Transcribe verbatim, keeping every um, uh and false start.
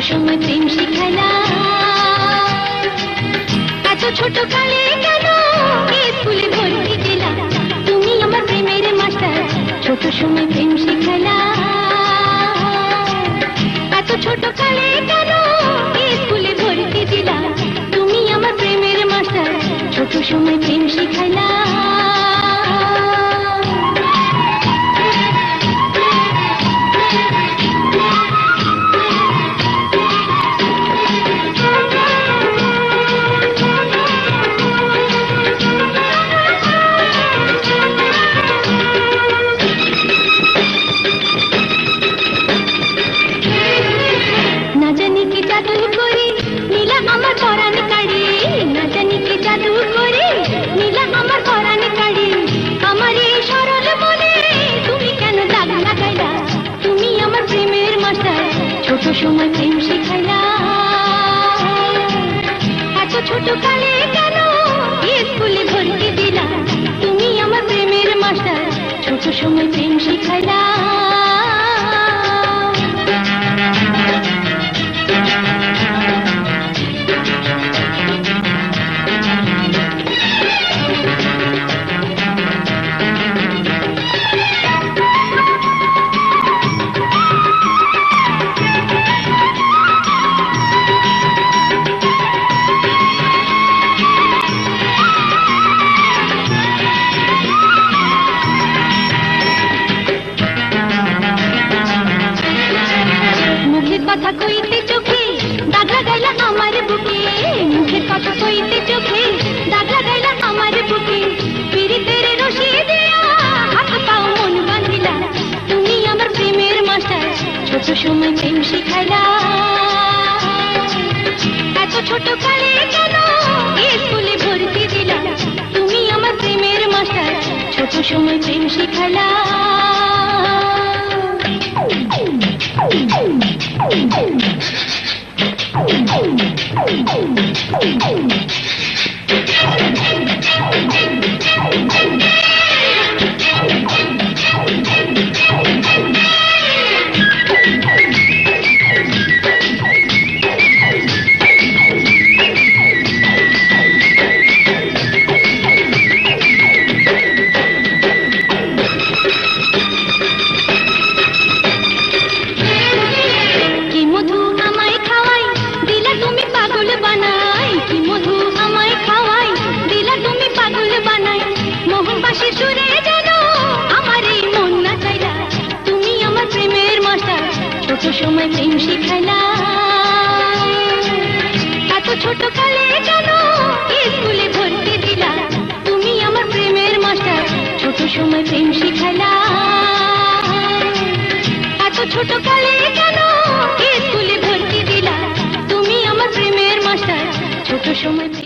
সময় প্রেম শিখালা এত ছোট কালে কেন স্কুলে ভর্তি দিলা তুমি আমার প্রেমের মাস্টার ছোট সময় প্রেম শিখালা এত ছোট কালে কেন স্কুলে ভর্তি দিলা তুমি আমার প্রেমের মাস্টার ছোট সময় প্রেম শিখালা সময় প্রেম শিখাইলা এত ছোট কালে কেন স্কুলে ভর্তি দিলা তুমি আমার প্রেমের মাস্টার ছোট সময় প্রেম শিখাইলা কথা কইতে চোখে দাগ লাগাইলা আমার বুকে মুখের কথা কইতে চোখে দাগ লাগাইলা আমার বুকে পিরিতের রশি দিয়া হাত পাও মন বাঁধিলা তুমি আমার প্রেমের মাস্টার ছোট সময় প্রেম শিখাইলা এত ছোট কালে কেন স্কুলে ভর্তি দিলা তুমি আমার প্রেমের মাস্টার ছোট সময় প্রেম শিখাইলা সময় প্রেম শিখাইলা এত ছোট কালে কেন স্কুলে ভর্তি দিলা তুমি আমার প্রেমের মাস্টার ছোট সময় প্রেম শিখাইলা এত ছোট কালে কেন স্কুলে ভর্তি দিলা তুমি আমার প্রেমের মাস্টার ছোট সময়